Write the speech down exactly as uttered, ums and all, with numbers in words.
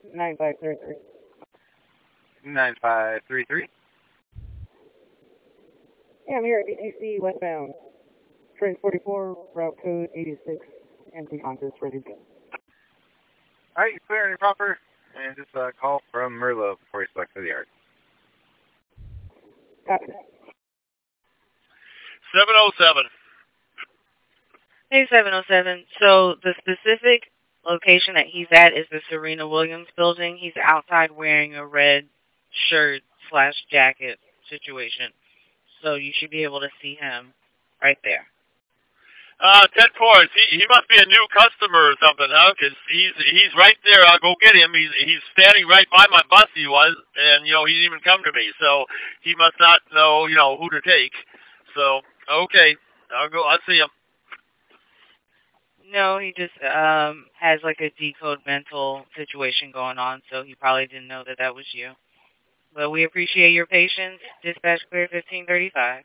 nine five three three. nine five three three. Yeah, I'm here at B T C westbound. Train forty-four, route code eighty-six, empty contest, ready to go. All right, you're clear and proper. And just a call from Merlot before you select for the yard. Copy. seven oh seven. Hey, seven oh seven. So the specific location that he's at is the Serena Williams building. He's outside wearing a red shirt slash jacket situation. So you should be able to see him right there. Uh, ten four, he, he must be a new customer or something, huh? Because he's, he's right there. I'll go get him. He's, he's standing right by my bus, he was, and, you know, he didn't even come to me. So he must not know, you know, who to take. So, okay, I'll go, I'll see him. No, he just um has like a decode mental situation going on, so he probably didn't know that that was you. But we appreciate your patience. Dispatch clear fifteen thirty-five.